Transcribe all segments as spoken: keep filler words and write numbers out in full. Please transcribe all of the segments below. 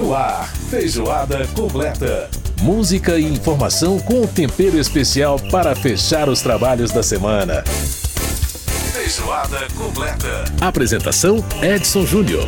No ar, Feijoada Completa. Música e informação com tempero especial para fechar os trabalhos da semana. Feijoada Completa. Apresentação: Edson Júnior.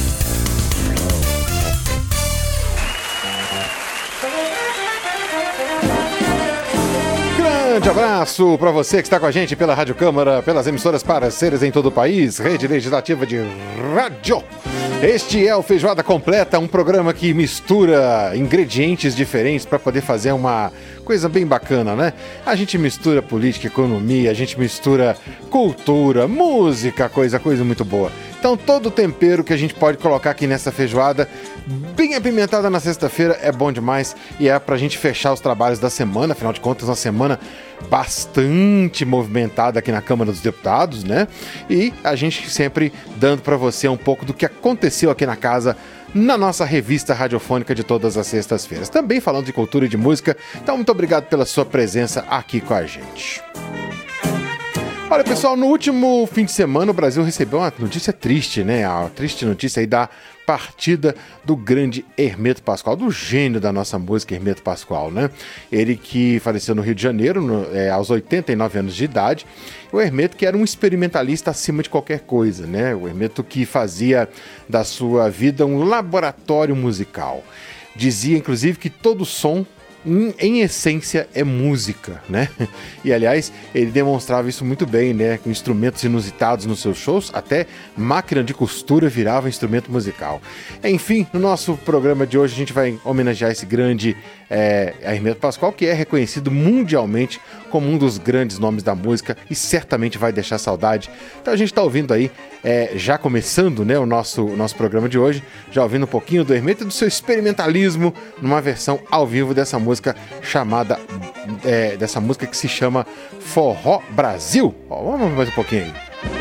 Grande abraço para você que está com a gente pela Rádio Câmara, pelas emissoras parceiras em todo o país, Rede Legislativa de Rádio. Este é o Feijoada Completa, um programa que mistura ingredientes diferentes para poder fazer uma coisa bem bacana, né? A gente mistura política, economia, a gente mistura cultura, música, coisa, coisa muito boa. Então todo o tempero que a gente pode colocar aqui nessa feijoada, bem apimentada na sexta-feira, é bom demais e é pra gente fechar os trabalhos da semana. Afinal de contas, uma semana bastante movimentada aqui na Câmara dos Deputados, né? E a gente sempre dando pra você um pouco do que aconteceu aqui na casa, na nossa revista radiofônica de todas as sextas-feiras. Também falando de cultura e de música. Então, muito obrigado pela sua presença aqui com a gente. Olha, pessoal, no último fim de semana o Brasil recebeu uma notícia triste, né? A triste notícia aí da partida do grande Hermeto Pascoal, do gênio da nossa música, Hermeto Pascoal, né? Ele que faleceu no Rio de Janeiro, no, é, aos oitenta e nove anos de idade. O Hermeto que era um experimentalista acima de qualquer coisa, né? O Hermeto que fazia da sua vida um laboratório musical. Dizia, inclusive, que todo som, Em, em essência, é música, né? E, aliás, ele demonstrava isso muito bem, né? Com instrumentos inusitados nos seus shows, até máquina de costura virava instrumento musical. Enfim, no nosso programa de hoje, a gente vai homenagear esse grande é, Hermeto Pascoal, que é reconhecido mundialmente como um dos grandes nomes da música e certamente vai deixar saudade. Então, a gente está ouvindo aí, é, já começando, né, o nosso, o nosso programa de hoje, já ouvindo um pouquinho do Hermeto e do seu experimentalismo numa versão ao vivo dessa música música chamada, é, dessa música que se chama Forró Brasil. Ó, vamos ouvir mais um pouquinho aí.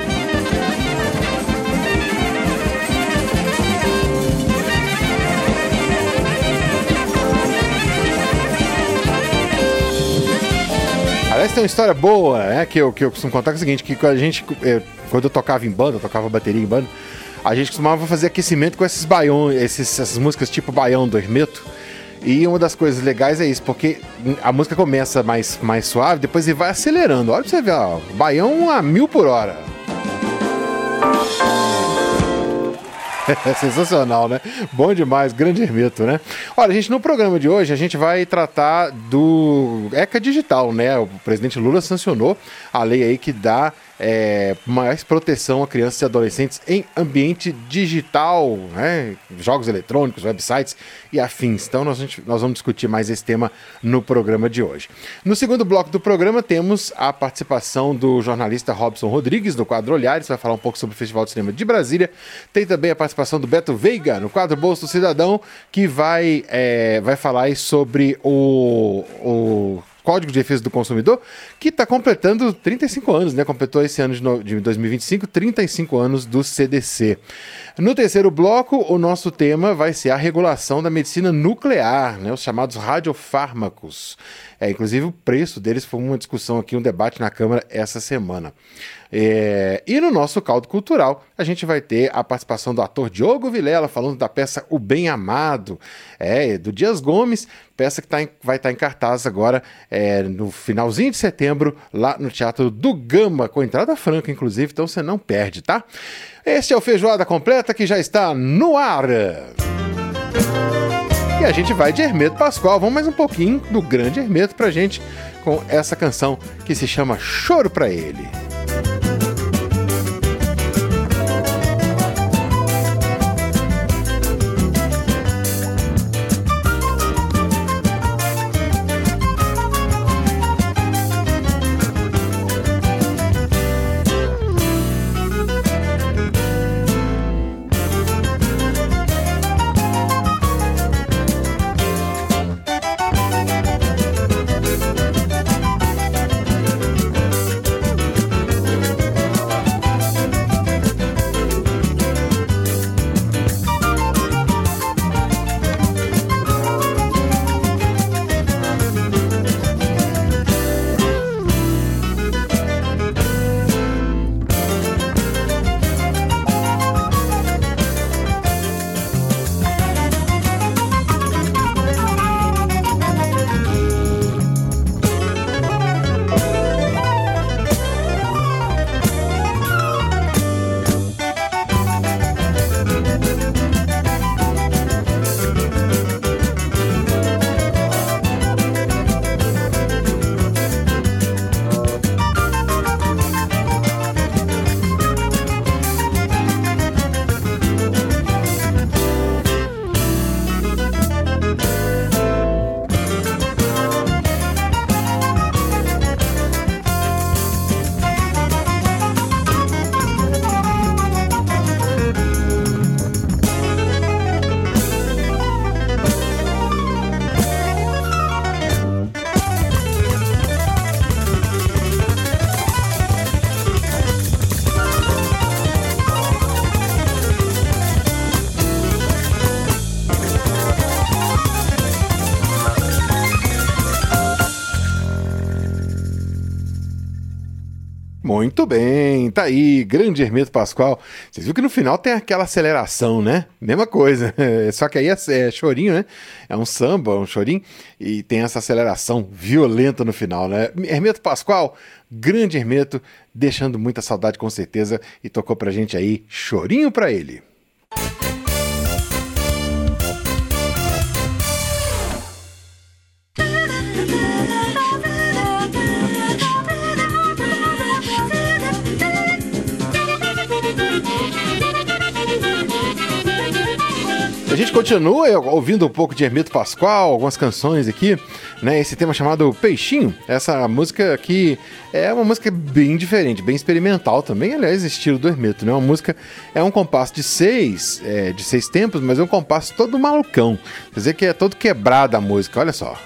Aliás, tem uma história boa, né, que eu, que eu costumo contar, que é o seguinte, que a gente, eu, quando eu tocava em banda, eu tocava bateria em banda, a gente costumava fazer aquecimento com esses baiões, esses, essas músicas tipo Baião do Hermeto. E uma das coisas legais é isso, porque a música começa mais, mais suave, depois ele vai acelerando. Olha pra você ver, ó, Baião a mil por hora. É sensacional, né? Bom demais, grande Hermeto, né? Olha, gente, no programa de hoje a gente vai tratar do ECA Digital, né? O presidente Lula sancionou a lei aí que dá é, mais proteção a crianças e adolescentes em ambiente digital, né? Jogos eletrônicos, websites e afins. Então nós, nós vamos discutir mais esse tema no programa de hoje. No segundo bloco do programa temos a participação do jornalista Robson Rodrigues no quadro Olhares, vai falar um pouco sobre o Festival de Cinema de Brasília. Tem também a participação do Beto Veiga no quadro Bolso do Cidadão, que vai, é, vai falar aí sobre o... o Código de Defesa do Consumidor, que está completando trinta e cinco anos, né? Completou esse ano de, no... de dois mil e vinte e cinco, trinta e cinco anos do C D C. No terceiro bloco, o nosso tema vai ser a regulação da medicina nuclear, né? Os chamados radiofármacos. É, inclusive, o preço deles foi uma discussão aqui, um debate na Câmara essa semana. É, e no nosso caldo cultural, a gente vai ter a participação do ator Diogo Vilela, falando da peça O Bem Amado, é, do Dias Gomes, peça que tá em, vai estar tá em cartaz agora é, no finalzinho de setembro, lá no Teatro do Gama, com entrada franca, inclusive, então você não perde, tá? Este é o Feijoada Completa, que já está no ar. E a gente vai de Hermeto Pascoal, vamos mais um pouquinho do grande Hermeto pra gente, com essa canção que se chama Choro Pra Ele. Muito bem, tá aí, grande Hermeto Pascoal. Vocês viram que no final tem aquela aceleração, né? Mesma coisa, só que aí é, é chorinho, né? É um samba, um chorinho, e tem essa aceleração violenta no final, né? Hermeto Pascoal, grande Hermeto, deixando muita saudade com certeza, e tocou pra gente aí, chorinho pra ele. A gente continua ouvindo um pouco de Hermeto Pascoal, algumas canções aqui, né? Esse tema chamado Peixinho, essa música aqui é uma música bem diferente, bem experimental também, aliás, estilo do Hermeto, né? Uma música, é um compasso de seis, é, de seis tempos, mas é um compasso todo malucão, quer dizer que é todo quebrado a música, olha só.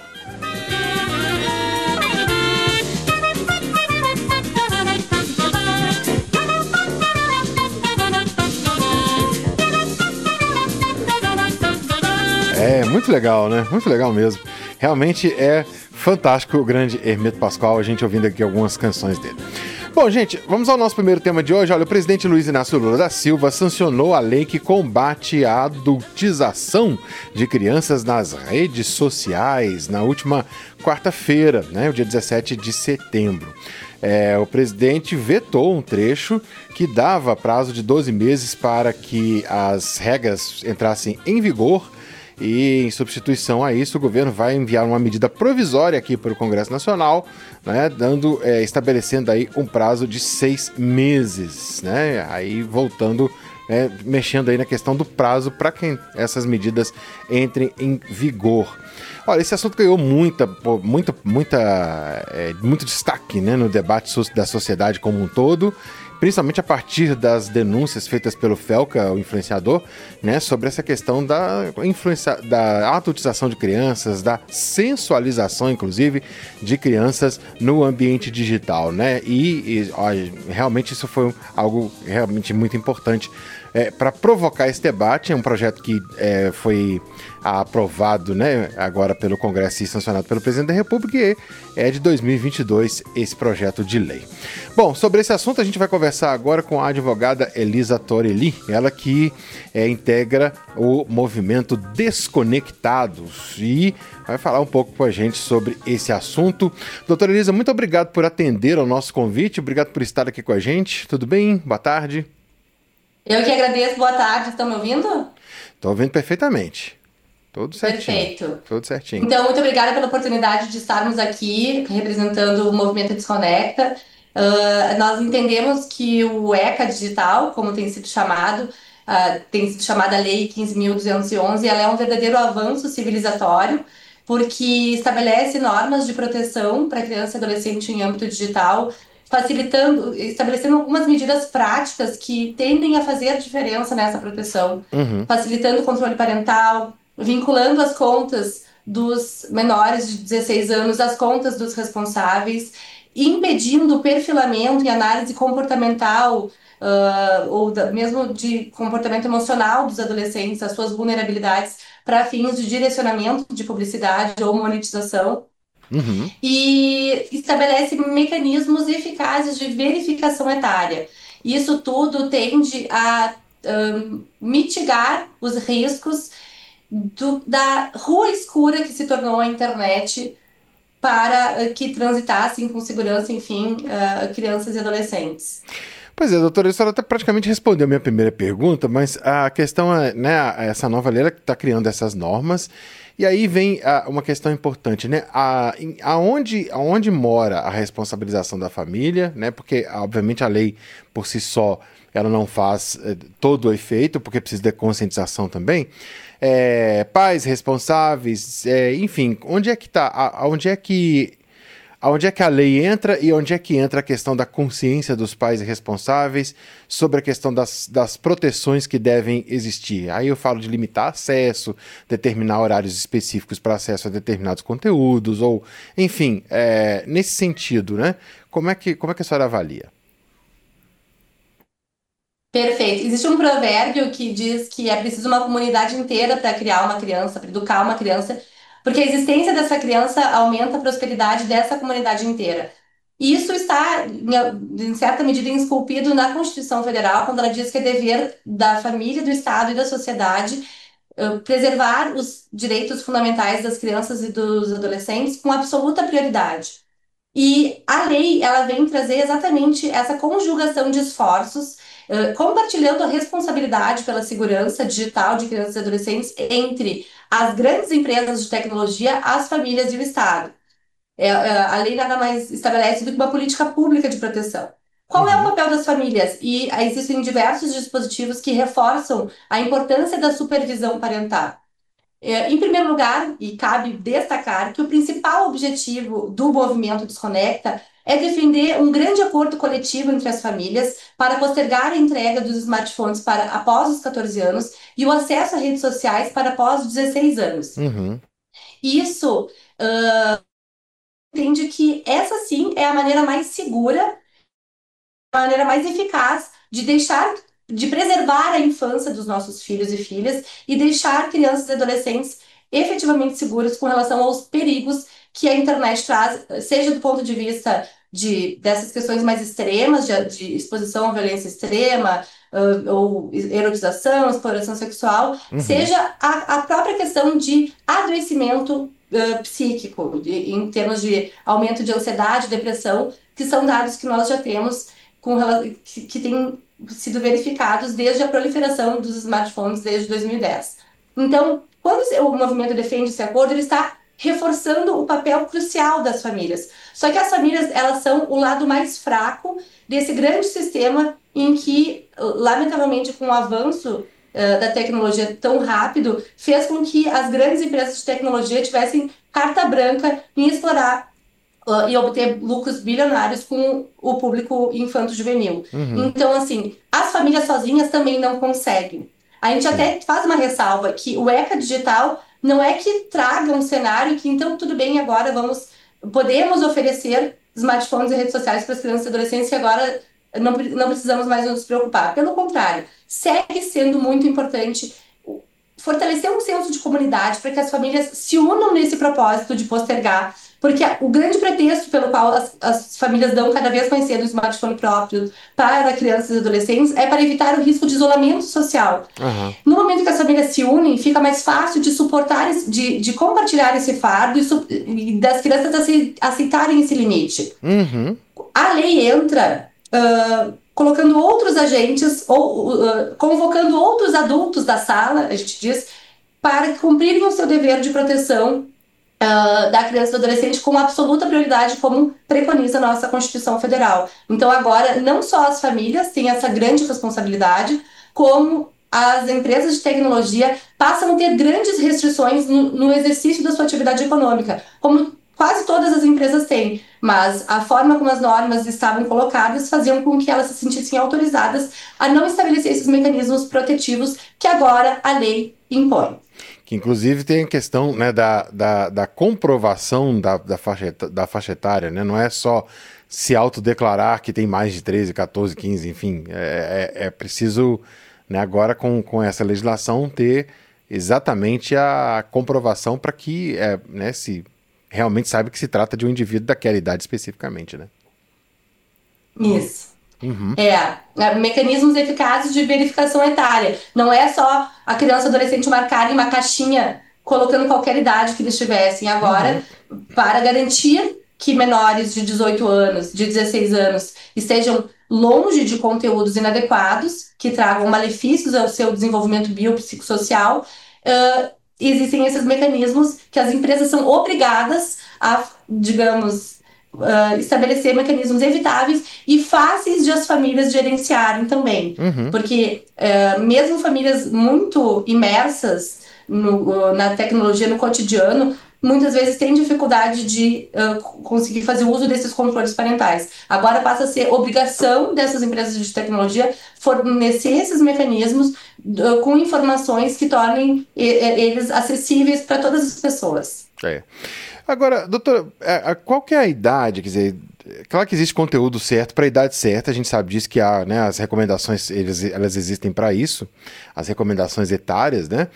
É, muito legal, né? Muito legal mesmo. Realmente é fantástico o grande Hermeto Pascoal, a gente ouvindo aqui algumas canções dele. Bom, gente, vamos ao nosso primeiro tema de hoje. Olha, o presidente Luiz Inácio Lula da Silva sancionou a lei que combate a adultização de crianças nas redes sociais na última quarta-feira, né, o dia dezessete de setembro. É, o presidente vetou um trecho que dava prazo de doze meses para que as regras entrassem em vigor. E, em substituição a isso, o governo vai enviar uma medida provisória aqui para o Congresso Nacional, né, dando, é, estabelecendo aí um prazo de seis meses, né, aí voltando, é, mexendo aí na questão do prazo para que essas medidas entrem em vigor. Olha, esse assunto ganhou muita, muita, muita, é, muito destaque, né, no debate da sociedade como um todo, principalmente a partir das denúncias feitas pelo Felca, o influenciador, né, sobre essa questão da, influencia, da adultização de crianças, da sensualização, inclusive, de crianças no ambiente digital, né? E, e ó, realmente isso foi algo realmente muito importante. É, para provocar esse debate, é um projeto que é, foi aprovado, né, agora pelo Congresso e sancionado pelo Presidente da República, e é de dois mil e vinte e dois esse projeto de lei. Bom, sobre esse assunto a gente vai conversar agora com a advogada Elisa Torelli, ela que é, integra o movimento Desconectados e vai falar um pouco com a gente sobre esse assunto. Doutora Elisa, muito obrigado por atender ao nosso convite, obrigado por estar aqui com a gente. Tudo bem? Boa tarde. Eu que agradeço, boa tarde, estão me ouvindo? Estou ouvindo perfeitamente. Tudo certinho. Perfeito. Tudo certinho. Então, muito obrigada pela oportunidade de estarmos aqui representando o Movimento Desconecta. Uh, nós entendemos que o ECA Digital, como tem sido chamado, uh, tem sido chamada Lei quinze mil duzentos e onze, ela é um verdadeiro avanço civilizatório, porque estabelece normas de proteção para criança e adolescente em âmbito digital, facilitando, estabelecendo algumas medidas práticas que tendem a fazer diferença nessa proteção, Uhum. facilitando o controle parental, vinculando as contas dos menores de dezesseis anos às contas dos responsáveis, impedindo o perfilamento e análise comportamental, uh, ou da, mesmo de comportamento emocional dos adolescentes, as suas vulnerabilidades, para fins de direcionamento de publicidade ou monetização. Uhum. E estabelece mecanismos eficazes de verificação etária. Isso tudo tende a um, mitigar os riscos do, da rua escura que se tornou a internet para uh, que transitassem com segurança, enfim, uh, crianças e adolescentes. Pois é, doutora, a senhora até praticamente respondeu a minha primeira pergunta, mas a questão é, né, essa nova lei que está criando essas normas, e aí vem a, uma questão importante, né, a, em, aonde, aonde mora a responsabilização da família, né, porque obviamente a lei por si só, ela não faz é, todo o efeito, porque precisa de conscientização também, é, pais responsáveis, é, enfim, onde é que está, onde é que Onde é que a lei entra e onde é que entra a questão da consciência dos pais responsáveis sobre a questão das, das proteções que devem existir? Aí eu falo de limitar acesso, determinar horários específicos para acesso a determinados conteúdos, ou, enfim, é, nesse sentido, né? Como é que, como é que a senhora avalia? Perfeito. Existe um provérbio que diz que é preciso uma comunidade inteira para criar uma criança, para educar uma criança, porque a existência dessa criança aumenta a prosperidade dessa comunidade inteira. E isso está, em em certa medida, esculpido na Constituição Federal, quando ela diz que é dever da família, do Estado e da sociedade eh, preservar os direitos fundamentais das crianças e dos adolescentes com absoluta prioridade. E a lei, ela vem trazer exatamente essa conjugação de esforços, eh, compartilhando a responsabilidade pela segurança digital de crianças e adolescentes entre as grandes empresas de tecnologia, as famílias e o Estado. É, é, a lei nada mais estabelece do que uma política pública de proteção. Qual é o Uhum. papel das famílias? E ah, existem diversos dispositivos que reforçam a importância da supervisão parental. É, em primeiro lugar, e cabe destacar que o principal objetivo do movimento Desconecta é defender um grande acordo coletivo entre as famílias para postergar a entrega dos smartphones para após os catorze anos e o acesso a redes sociais para após os dezesseis anos. Uhum. Isso entende que essa sim é a maneira mais segura, a maneira mais eficaz de deixar, de preservar a infância dos nossos filhos e filhas e deixar crianças e adolescentes efetivamente seguras com relação aos perigos que a internet traz, seja do ponto de vista de, dessas questões mais extremas, de, de exposição à violência extrema, uh, ou erotização, exploração sexual, Uhum. seja a, a própria questão de adoecimento uh, psíquico, de, em termos de aumento de ansiedade, depressão, que são dados que nós já temos com, que, que têm sido verificados desde a proliferação dos smartphones desde dois mil e dez. Então, quando o movimento defende esse acordo, ele está reforçando o papel crucial das famílias. Só que as famílias, elas são o lado mais fraco desse grande sistema em que, lamentavelmente, com o avanço uh, da tecnologia tão rápido, fez com que as grandes empresas de tecnologia tivessem carta branca em explorar uh, e obter lucros bilionários com o público infanto-juvenil. Uhum. Então, assim, as famílias sozinhas também não conseguem. A gente Sim. até faz uma ressalva que o ECA Digital não é que traga um cenário que, então, tudo bem, agora vamos, podemos oferecer smartphones e redes sociais para as crianças e adolescentes que agora não, não precisamos mais nos preocupar. Pelo contrário, segue sendo muito importante fortalecer um senso de comunidade para que as famílias se unam nesse propósito de postergar, porque o grande pretexto pelo qual as, as famílias dão cada vez mais cedo o smartphone próprio para crianças e adolescentes é para evitar o risco de isolamento social. Uhum. No momento que as famílias se unem, fica mais fácil de suportar, de, de compartilhar esse fardo e, e das crianças aceitarem esse limite. Uhum. A lei entra uh, colocando outros agentes, ou uh, convocando outros adultos da sala, a gente diz, para cumprirem o seu dever de proteção uh, da criança e do adolescente com absoluta prioridade, como preconiza a nossa Constituição Federal. Então, agora, não só as famílias têm essa grande responsabilidade, como as empresas de tecnologia passam a ter grandes restrições no, no exercício da sua atividade econômica, como quase todas as empresas têm, mas a forma como as normas estavam colocadas faziam com que elas se sentissem autorizadas a não estabelecer esses mecanismos protetivos que agora a lei impõe. Que inclusive tem a questão, né, da, da, da comprovação da, da, faixa, da faixa etária, né? Não é só se autodeclarar que tem mais de treze, catorze, quinze, enfim, é, é, é preciso, né, agora com, com essa legislação ter exatamente a comprovação para que, é, né, se realmente saiba que se trata de um indivíduo daquela idade especificamente, né? Isso. Uhum. É, é, mecanismos eficazes de verificação etária. Não é só a criança e adolescente marcar em uma caixinha colocando qualquer idade que eles tivessem. Agora, uhum. para garantir que menores de dezoito anos, de dezesseis anos, estejam longe de conteúdos inadequados, que tragam malefícios ao seu desenvolvimento biopsicossocial, uh, existem esses mecanismos que as empresas são obrigadas a, digamos, uh, estabelecer mecanismos evitáveis e fáceis de as famílias gerenciarem também. Uhum. Porque uh, mesmo famílias muito imersas no, na tecnologia, no cotidiano, muitas vezes têm dificuldade de uh, conseguir fazer uso desses controles parentais. Agora passa a ser obrigação dessas empresas de tecnologia fornecer esses mecanismos uh, com informações que tornem e, eles acessíveis para todas as pessoas. É. Agora, doutora, qual que é a idade? Quer dizer, claro que existe conteúdo certo para a idade certa, a gente sabe disso que há, né, as recomendações, eles, elas existem para isso, as recomendações etárias, né?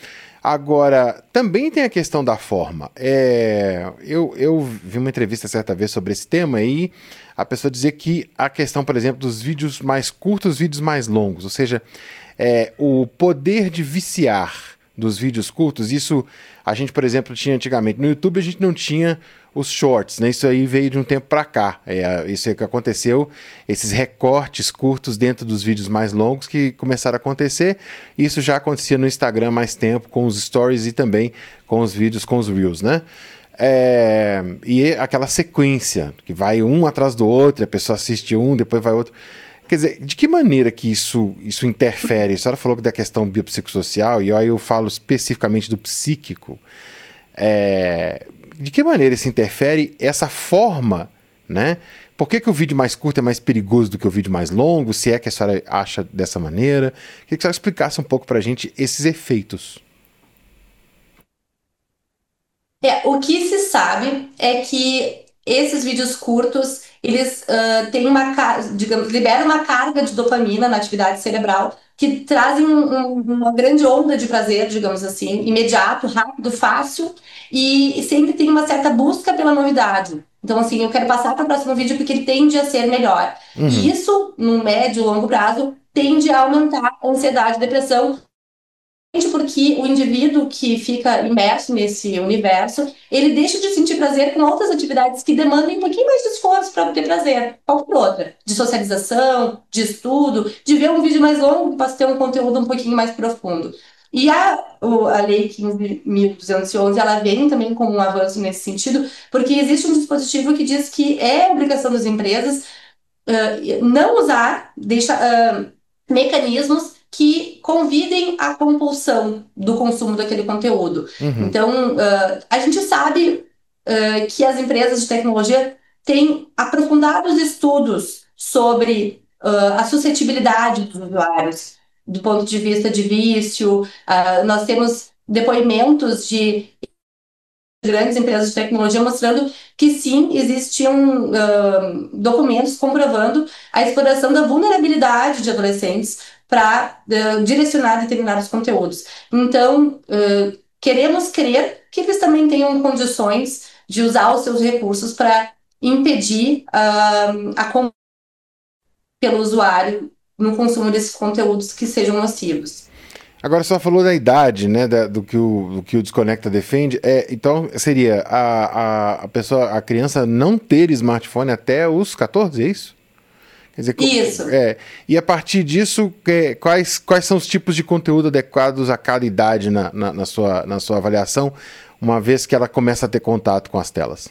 Agora, também tem a questão da forma. É, eu, eu vi uma entrevista certa vez sobre esse tema e a pessoa dizia que a questão, por exemplo, dos vídeos mais curtos, vídeos mais longos, ou seja, é, o poder de viciar dos vídeos curtos, isso a gente, por exemplo, tinha antigamente. No YouTube a gente não tinha os shorts, né? Isso aí veio de um tempo para cá. É, isso é que aconteceu, esses recortes curtos dentro dos vídeos mais longos que começaram a acontecer. Isso já acontecia no Instagram há mais tempo, com os stories e também com os vídeos, com os reels, né? É, e aquela sequência, que vai um atrás do outro, a pessoa assiste um, depois vai outro. Quer dizer, de que maneira que isso, isso interfere? A senhora falou da questão biopsicossocial, e aí eu falo especificamente do psíquico. É, de que maneira isso interfere essa forma, né? Por que, que o vídeo mais curto é mais perigoso do que o vídeo mais longo? Se é que a senhora acha dessa maneira? Queria que a senhora explicasse um pouco pra gente esses efeitos. É, o que se sabe é que esses vídeos curtos, eles ah, têm uma, ca- digamos, liberam uma carga de dopamina na atividade cerebral que trazem um- um- uma grande onda de prazer, digamos assim, imediato, rápido, fácil, e sempre tem uma certa busca pela novidade. Então, assim, eu quero passar para o próximo vídeo porque ele tende a ser melhor. E Uhum, isso, no médio e longo prazo, tende a aumentar a ansiedade e depressão, porque o indivíduo que fica imerso nesse universo, ele deixa de sentir prazer com outras atividades que demandam um pouquinho mais de esforço para obter prazer, qualquer outra, de socialização, de estudo, de ver um vídeo mais longo que possa ter um conteúdo um pouquinho mais profundo. E a, o- a Lei quinze mil duzentos e onze, ela vem também com um avanço nesse sentido, porque existe um dispositivo que diz que é obrigação das empresas não usar deixa, ah, mecanismos que convidem à compulsão do consumo daquele conteúdo. uhum, Então, ah, a gente sabe ah, que as empresas de tecnologia têm aprofundados estudos sobre ah, a suscetibilidade dos usuários, do ponto de vista de vício. Ah, nós temos depoimentos de grandes empresas de tecnologia mostrando que sim, existiam ah, documentos comprovando a exploração da vulnerabilidade de adolescentes para direcionar determinados conteúdos. Então, ah, queremos crer que eles também tenham condições de usar os seus recursos para impedir ah, a compra pelo usuário no consumo desses conteúdos que sejam nocivos. agora só falou da idade, né, da- do, que o, do que o Desconecta defende. É, então seria a, a, a pessoa, a criança não ter smartphone até os catorze, é isso? Quer dizer, co- Isso. é, e a partir disso, é, quais, quais são os tipos de conteúdo adequados a cada idade na, na, na sua, na sua avaliação, uma vez que ela começa a ter contato com as telas?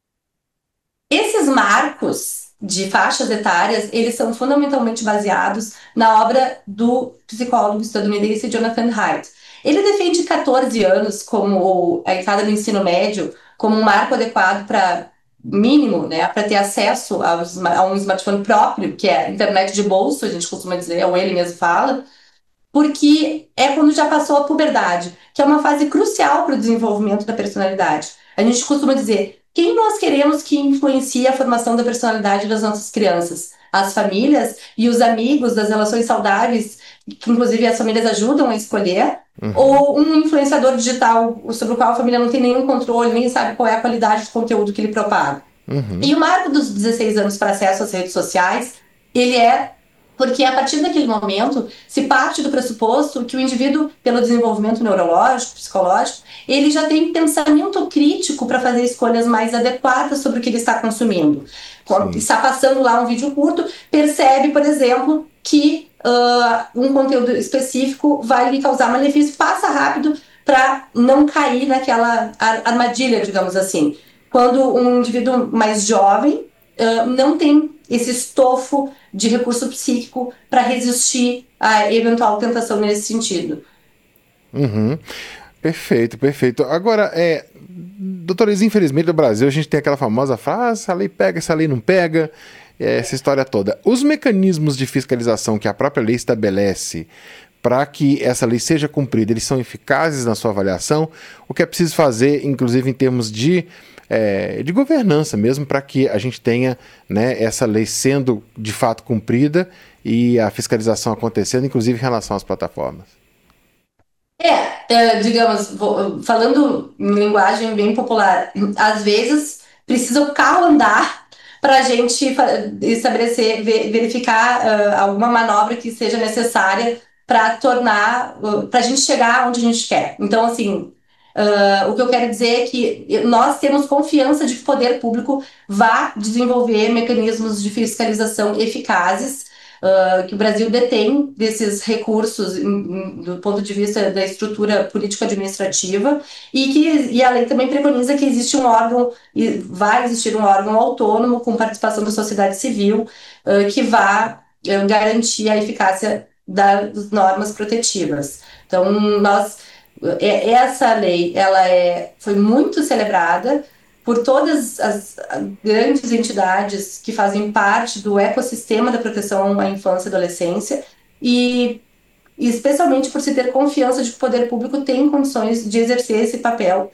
Esses marcos de faixas etárias, eles são fundamentalmente baseados na obra do psicólogo estadunidense Jonathan Haidt. Ele defende catorze anos como a entrada no ensino médio como um marco adequado para mínimo, né, para ter acesso aos- a um smartphone próprio, que é a internet de bolso, a gente costuma dizer, ou ele mesmo fala, porque é quando já passou a puberdade, que é uma fase crucial para o desenvolvimento da personalidade. A gente costuma dizer, quem nós queremos que influencie a formação da personalidade das nossas crianças? As famílias e os amigos das relações saudáveis, que inclusive as famílias ajudam a escolher, Uhum, ou um influenciador digital sobre o qual a família não tem nenhum controle, nem sabe qual é a qualidade do conteúdo que ele propaga. uhum, E o marco dos dezesseis anos para acesso às redes sociais, ele é porque a partir daquele momento se parte do pressuposto que o indivíduo, pelo desenvolvimento neurológico, psicológico, ele já tem pensamento crítico para fazer escolhas mais adequadas sobre o que ele está consumindo. Quando sim. está passando lá um vídeo curto, percebe, por exemplo, que ah, um conteúdo específico vai lhe causar malefício, passa rápido para não cair naquela ar- armadilha, digamos assim. Quando um indivíduo mais jovem ah, não tem esse estofo de recurso psíquico para resistir a eventual tentação nesse sentido. Uhum. Perfeito, perfeito. Agora, é, doutores, infelizmente no Brasil a gente tem aquela famosa frase, essa lei pega, essa lei não pega, é, essa história toda. Os mecanismos de fiscalização que a própria lei estabelece para que essa lei seja cumprida, eles são eficazes na sua avaliação? O que é preciso fazer, inclusive em termos de, é, de governança mesmo, para que a gente tenha, né, essa lei sendo de fato cumprida e a fiscalização acontecendo, inclusive em relação às plataformas? É, é, digamos, vou- falando em linguagem bem popular, às vezes precisa o carro andar para a gente fa- estabelecer, ve- verificar ah, alguma manobra que seja necessária para tornar, para a gente chegar onde a gente quer. Então, assim, ah, o que eu quero dizer é que nós temos confiança de que o poder público vá desenvolver mecanismos de fiscalização eficazes, ah, que o Brasil detém desses recursos em- em- do ponto de vista da estrutura político-administrativa, e que e a lei também preconiza que existe um órgão, e vai existir um órgão autônomo com participação da sociedade civil, ah, que vá ah, garantir a eficácia das normas protetivas. Então, nós é- essa lei, ela é, foi muito celebrada por todas as grandes entidades que fazem parte do ecossistema da proteção à infância e adolescência, e e especialmente por se ter confiança de que o poder público tem condições de exercer esse papel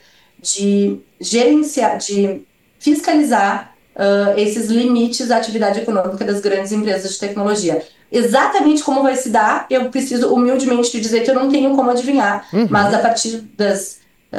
de gerenciar, de fiscalizar ah, esses limites à atividade econômica das grandes empresas de tecnologia. Exatamente como vai se dar, eu preciso humildemente te dizer que eu não tenho como adivinhar, mas a partir das,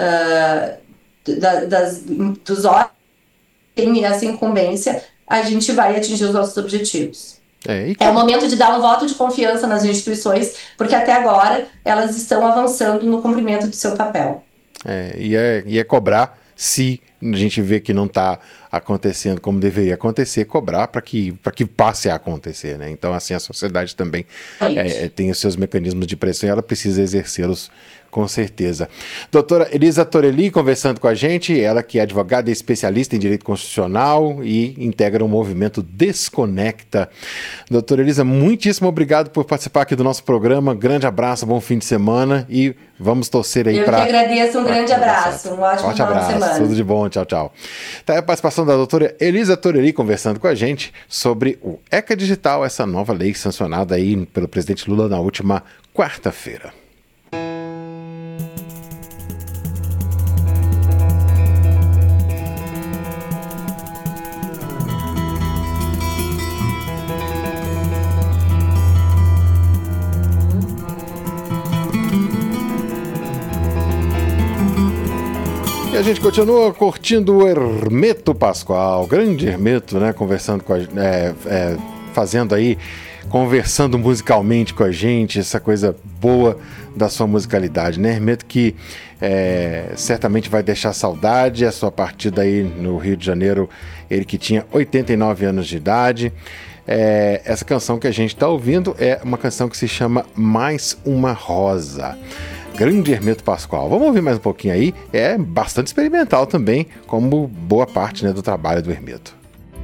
ah, da- das, dos órgãos que têm essa incumbência, a gente vai atingir os nossos objetivos. É, e É o momento de dar um voto de confiança nas instituições, porque até agora elas estão avançando no cumprimento do seu papel. É, e, é, e é cobrar se a gente vê que não está acontecendo como deveria acontecer, cobrar para que, para que passe a acontecer, né? Então, assim, a sociedade também é, é, tem os seus mecanismos de pressão e ela precisa exercê-los com certeza. Doutora Elisa Torelli conversando com a gente, ela que é advogada e especialista em direito constitucional e integra o movimento Desconecta. Doutora Elisa, muitíssimo obrigado por participar aqui do nosso programa. Grande abraço, bom fim de semana e vamos torcer aí para... Eu que agradeço, um grande abraço, um ótimo Forte final de abraço, semana. tudo de bom, tchau, tchau. Tá aí a participação da doutora Elisa Torelli conversando com a gente sobre o ECA Digital, essa nova lei sancionada aí pelo presidente Lula na última quarta-feira. E a gente continua curtindo o Hermeto Pascoal, grande Hermeto, né? Conversando com a gente, é, é, fazendo aí, conversando musicalmente com a gente, essa coisa boa da sua musicalidade, né? Hermeto que é, certamente vai deixar saudade, a sua partida aí no Rio de Janeiro, ele que tinha oitenta e nove anos de idade. É, essa canção que a gente está ouvindo é uma canção que se chama Mais Uma Rosa. Grande Hermeto Pascoal. Vamos ouvir mais um pouquinho aí. É bastante experimental também, como boa parte, né, do trabalho do Hermeto.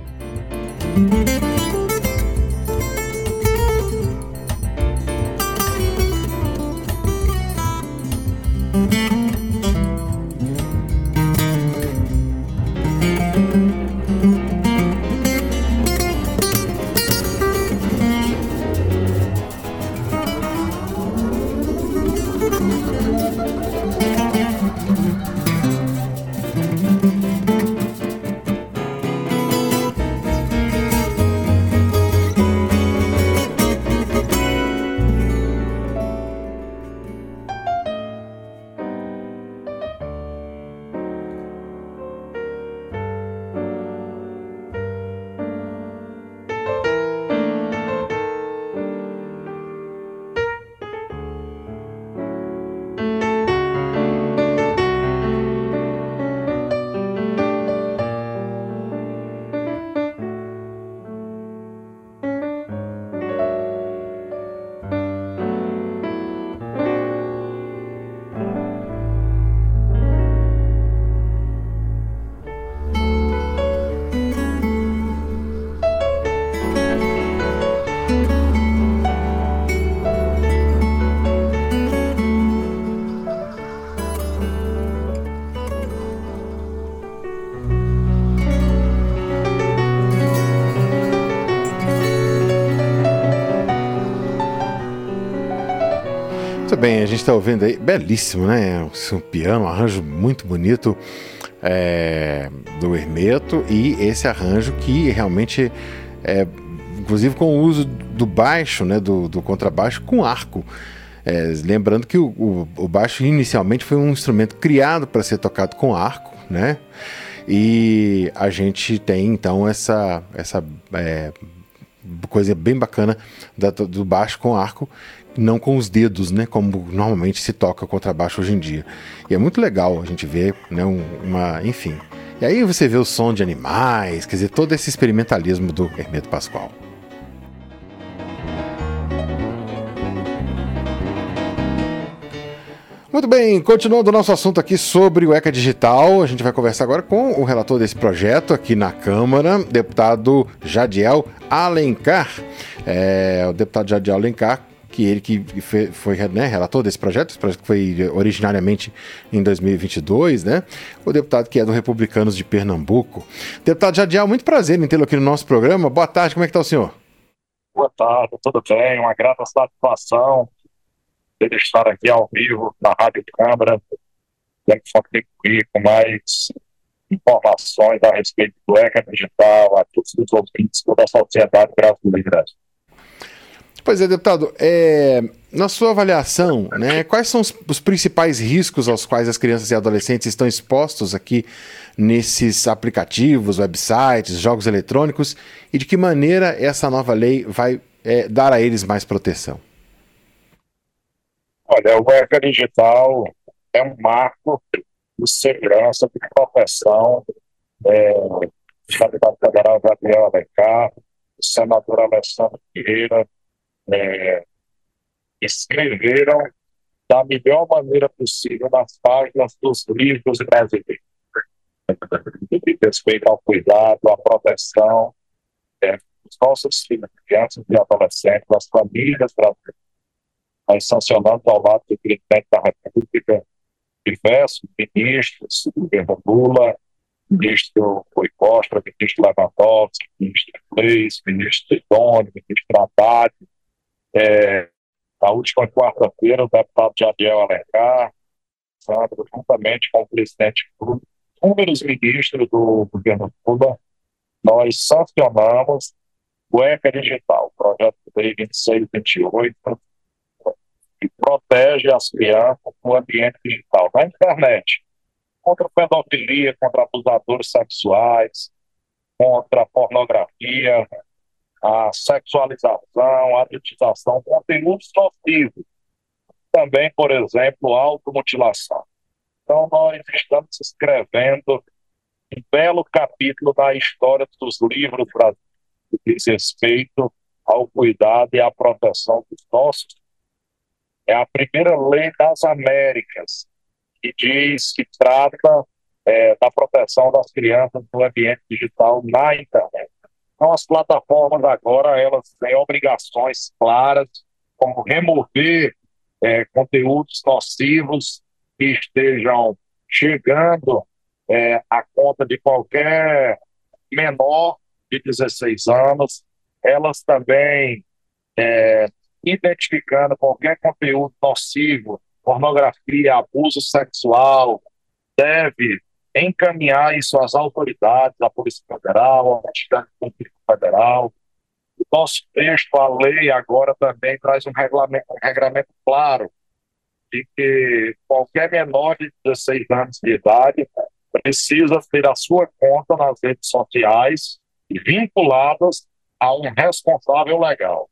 Muito bem, a gente está ouvindo aí, belíssimo, né? Um piano, um arranjo muito bonito é, do Hermeto, e esse arranjo que realmente, é, inclusive com o uso do baixo, né? Do, do contrabaixo com arco. É, lembrando que o, o, o baixo inicialmente foi um instrumento criado para ser tocado com arco, né? E a gente tem então essa, essa é, coisa bem bacana da, do baixo com arco, não com os dedos, né? Como normalmente se toca contrabaixo hoje em dia. E é muito legal a gente ver, né? Um, uma, enfim. E aí você vê o som de animais, quer dizer, todo esse experimentalismo do Hermeto Pascoal. Muito bem, continuando o nosso assunto aqui sobre o ECA Digital, a gente vai conversar agora com o relator desse projeto aqui na Câmara, deputado Jadiel Alencar. É, o deputado Jadiel Alencar, que ele que foi, foi né, relator desse projeto, esse projeto que foi originariamente em dois mil e vinte e dois, né? O deputado que é do Republicanos de Pernambuco. Deputado Jadiel, muito prazer em tê-lo aqui no nosso programa. Boa tarde, como é que está o senhor? Boa tarde, tudo bem? Uma grata satisfação de estar aqui ao vivo na Rádio Câmara, tendo que contribuir com mais informações a respeito do ECA Digital, a todos os ouvintes, toda a sociedade brasileira. Pois é, deputado, é, na sua avaliação, né, quais são os, os principais riscos aos quais as crianças e adolescentes estão expostos aqui nesses aplicativos, websites, jogos eletrônicos, e de que maneira essa nova lei vai é, dar a eles mais proteção? Olha, o ECA Digital é um marco de segurança, de proteção, é, do deputado federal Jadiel Alencar, do senador Alessandro Vieira, é, escreveram da melhor maneira possível nas páginas dos livros brasileiros, de respeito ao cuidado, à proteção é, dos nossos filhos, crianças e adolescentes, das famílias brasileiras. Nós sancionamos ao lado do presidente da República diversos ministros, o governo Lula, ministro Rui Costa, ministro Lewandowski, ministro Reis, ministro Sidônio, ministro Haddad. É, na última quarta-feira, o deputado Jadiel Alencar, Sandro, juntamente com o presidente Lula, inúmeros ministros do governo Lula, nós sancionamos o ECA Digital, o projeto de lei vinte e seis vinte e oito, que protege as crianças no ambiente digital, na internet, contra a pedofilia, contra abusadores sexuais, contra a pornografia, a sexualização, a adultização, conteúdos nocivos. Também, por exemplo, automutilação. Então, nós estamos escrevendo um belo capítulo da história dos livros brasileiros que diz respeito ao cuidado e à proteção dos nossos. É a primeira lei das Américas que diz que trata é, da proteção das crianças no ambiente digital na internet. Então, as plataformas agora elas têm obrigações claras, como remover é, conteúdos nocivos que estejam chegando é, à conta de qualquer menor de dezesseis anos. Elas também é, identificando qualquer conteúdo nocivo, pornografia, abuso sexual, deve encaminhar isso às autoridades, à Polícia Federal, ao Ministério Público Federal. O nosso texto, a lei, agora também traz um regulamento, um regulamento claro de que qualquer menor de dezesseis anos de idade precisa ter a sua conta nas redes sociais vinculadas a um responsável legal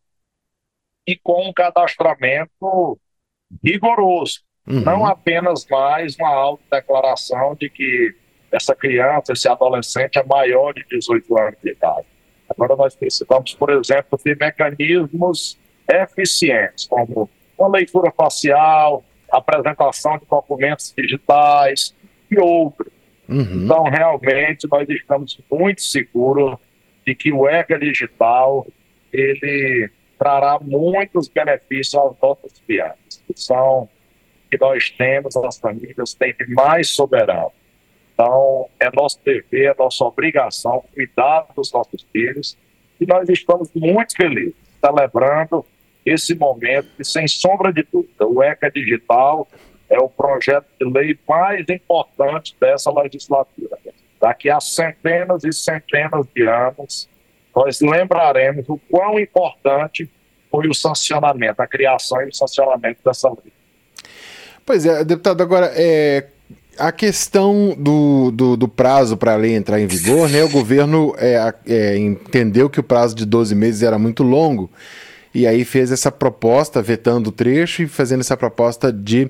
e com um cadastramento rigoroso. Uhum. Não apenas mais uma autodeclaração de que essa criança, esse adolescente é maior de dezoito anos de idade. Agora nós precisamos, por exemplo, ter mecanismos eficientes, como uma leitura facial, apresentação de documentos digitais e outros. Uhum. Então, realmente, nós estamos muito seguros de que o ECA Digital ele trará muitos benefícios aos nossos crianças, que são que nós temos, as famílias têm de mais soberano. Então, é nosso dever, é nossa obrigação cuidar dos nossos filhos e nós estamos muito felizes, celebrando esse momento que, sem sombra de dúvida, o ECA Digital é o projeto de lei mais importante dessa legislatura. Daqui a centenas e centenas de anos, nós lembraremos o quão importante foi o sancionamento, a criação e o sancionamento dessa lei. Pois é, deputado, agora, é, a questão do, do, do prazo para a lei entrar em vigor, né? O governo é, é, entendeu que o prazo de doze meses era muito longo e aí fez essa proposta, vetando o trecho e fazendo essa proposta de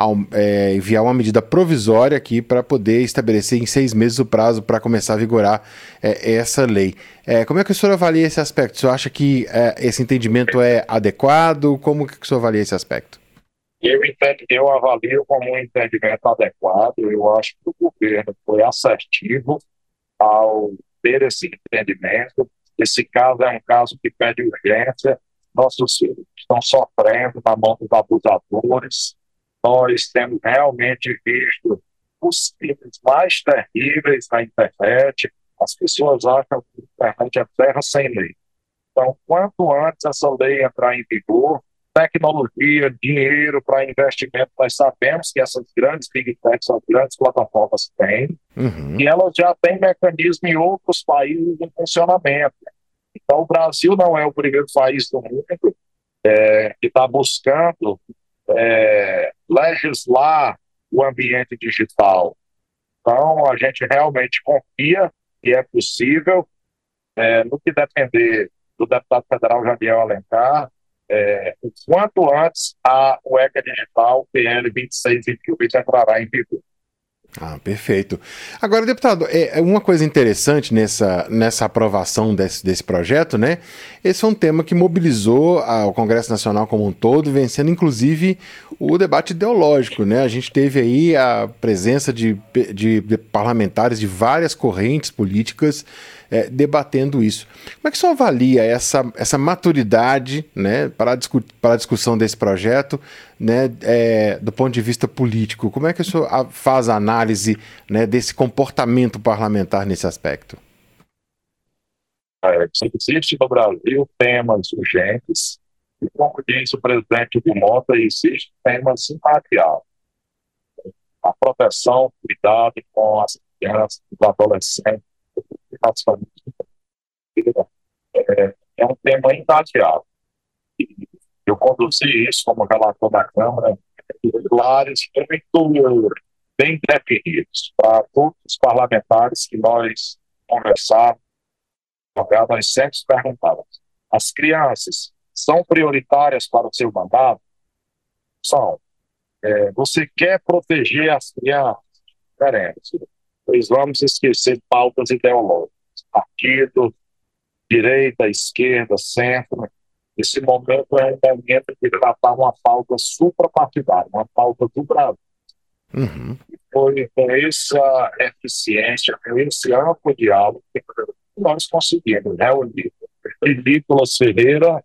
é, enviar uma medida provisória aqui para poder estabelecer em seis meses o prazo para começar a vigorar é, essa lei. É, como é que o senhor avalia esse aspecto? O senhor acha que é, esse entendimento é adequado? Como que o senhor avalia esse aspecto? Eu, entendo, eu avalio como um entendimento adequado. Eu acho que o governo foi assertivo ao ter esse entendimento. Esse caso é um caso que pede urgência. Nossos filhos estão sofrendo na mão dos abusadores. Nós temos realmente visto os crimes mais terríveis na internet. As pessoas acham que a internet é terra sem lei. Então, quanto antes essa lei entrar em vigor, tecnologia, dinheiro para investimento, nós sabemos que essas grandes big techs, as grandes plataformas têm, uhum. e elas já têm mecanismo em outros países em funcionamento. Então, o Brasil não é o primeiro país do mundo é, que está buscando é, legislar o ambiente digital. Então, a gente realmente confia que é possível, é, no que depender do deputado federal Jadiel Alencar, É, o quanto antes a, o ECA Digital, P L vinte e seis vinte e oito, entrará em vigor. Ah, perfeito. Agora, deputado, é uma coisa interessante nessa, nessa aprovação desse, desse projeto, né? Esse foi um tema que mobilizou a, o Congresso Nacional como um todo, vencendo inclusive o debate ideológico, né? A gente teve aí a presença de, de, de parlamentares de várias correntes políticas É, debatendo isso. Como é que o senhor avalia essa, essa maturidade, né, para, a discu- para a discussão desse projeto, né, é, do ponto de vista político? Como é que o senhor a, faz a análise, né, desse comportamento parlamentar nesse aspecto? É, existe no Brasil temas urgentes, e como disse o presidente do Mota, existem temas impagáveis. A proteção, o cuidado com as crianças, os adolescentes, É, é um tema intateável. Eu conduzi isso como relator da Câmara, pilares muito bem definidos para todos os parlamentares que nós conversávamos, nós sempre perguntávamos: as crianças são prioritárias para o seu mandato? São. É, você quer proteger as crianças? Queremos. Pois vamos esquecer pautas ideológicas, partido, direita, esquerda, centro. Esse momento é um momento de tratar uma pauta suprapartidária, uma pauta do Brasil. Uhum. E foi com essa eficiência, com esse amplo diálogo, que nós conseguimos reunir Nicolas Ferreira,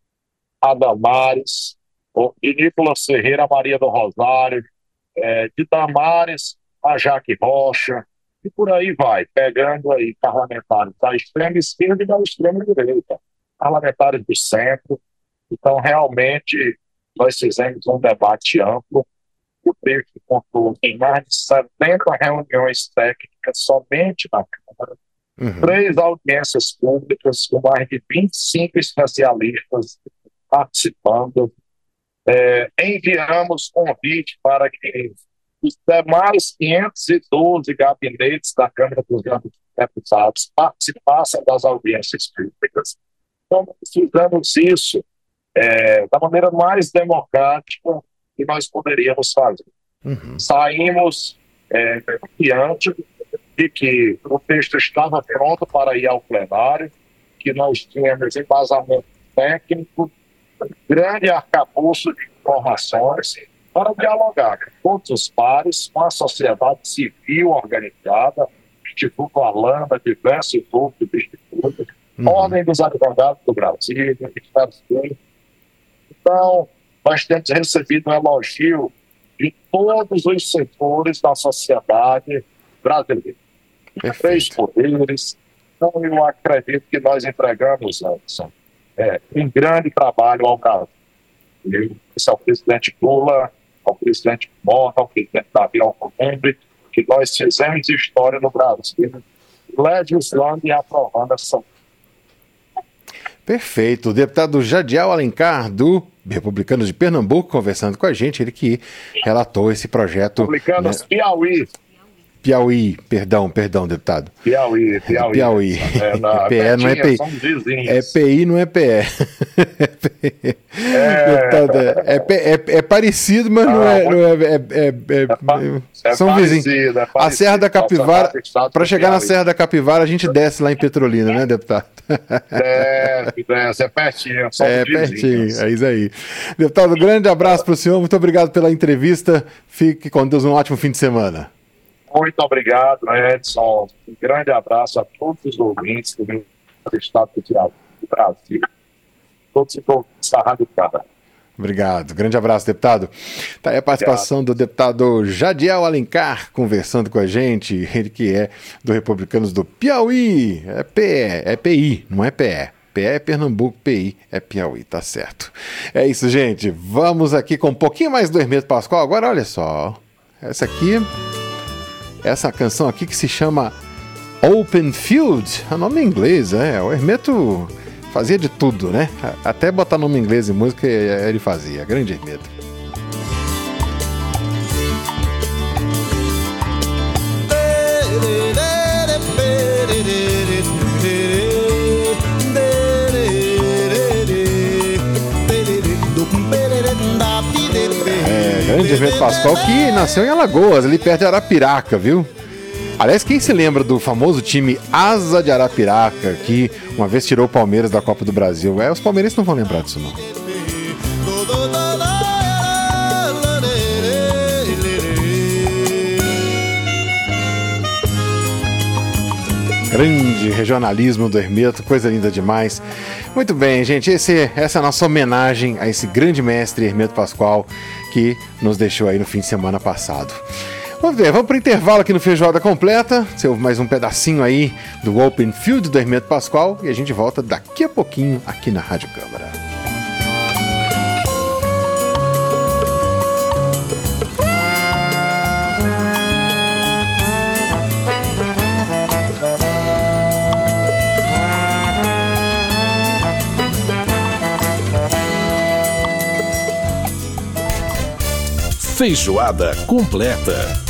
Adamares, Nicolas Ferreira, Maria do Rosário, é, de Damares, a Jaque Rocha, e por aí vai, pegando aí parlamentares da extrema esquerda e da extrema direita, parlamentares do centro. Então, realmente, nós fizemos um debate amplo. O texto contou em mais de setenta reuniões técnicas somente na Câmara, uhum. três audiências públicas com mais de vinte e cinco especialistas participando. É, enviamos convite para que os demais quinhentos e doze gabinetes da Câmara dos Deputados participassem das audiências públicas. Então, nós fizemos isso é, da maneira mais democrática que nós poderíamos fazer. Uhum. Saímos é, confiante de que o texto estava pronto para ir ao plenário, que nós tínhamos embasamento técnico, grande arcabouço de informações para dialogar com todos os pares, com a sociedade civil organizada, Instituto Alanda, diversos grupos de institutos, uhum. Ordem dos Advogados do Brasil, Ministério Público. Então, nós temos recebido um elogio de todos os setores da sociedade brasileira. Três poderes. Então, eu acredito que nós entregamos, Anderson, é, um grande trabalho ao Brasil. Isso ao presidente Lula, ao presidente Mota, ao presidente Davi Alcolumbre, que nós fizemos história no Brasil, legislando e aprovando essa. Perfeito. O deputado Jadiel Alencar, do Republicanos de Pernambuco, conversando com a gente, ele que relatou esse projeto... Republicanos, né? Piauí. Piauí, perdão, perdão, deputado. Piauí, Piauí. Piauí. É, na, é P E, não é P I. É P I, não é P E. É, deputado, é, é, é, é parecido, mas não é... Não é, é, é, é, é são vizinhos. É a Serra da Capivara, para chegar na Serra da Capivara, a gente desce lá em Petrolina, né, deputado? Desce, desce, é pertinho. É pertinho, é isso aí. Deputado, grande abraço para o senhor, muito obrigado pela entrevista. Fique com Deus, um ótimo fim de semana. Muito obrigado, Edson. Um grande abraço a todos os ouvintes do Estado do Brasil. Todos os ouvintes da Rádio Câmara. Obrigado. Grande abraço, deputado. Tá aí a participação Obrigado. do deputado Jadiel Alencar conversando com a gente. Ele que é do Republicanos do Piauí. É P E, é P I, não é P E. P E é Pernambuco, P I é Piauí, tá certo. É isso, gente. Vamos aqui com um pouquinho mais do Hermeto Pascoal. Agora, olha só. Essa aqui... Essa canção aqui que se chama Open Field, é nome em inglês, é. O Hermeto fazia de tudo, né? Até botar nome em inglês em música ele fazia. Grande Hermeto. É, grande Hermeto Pascoal, que nasceu em Alagoas, ali perto de Arapiraca, viu? Aliás, quem se lembra do famoso time Asa de Arapiraca, que uma vez tirou o Palmeiras da Copa do Brasil? É, os palmeirenses não vão lembrar disso, não. Grande regionalismo do Hermeto, coisa linda demais. Muito bem, gente, esse, essa é a nossa homenagem a esse grande mestre Hermeto Pascoal que nos deixou aí no fim de semana passado. Vamos ver, vamos para o intervalo aqui no Feijoada Completa. Você ouve mais um pedacinho aí do Open Field do Hermeto Pascoal e a gente volta daqui a pouquinho aqui na Rádio Câmara. Feijoada Completa.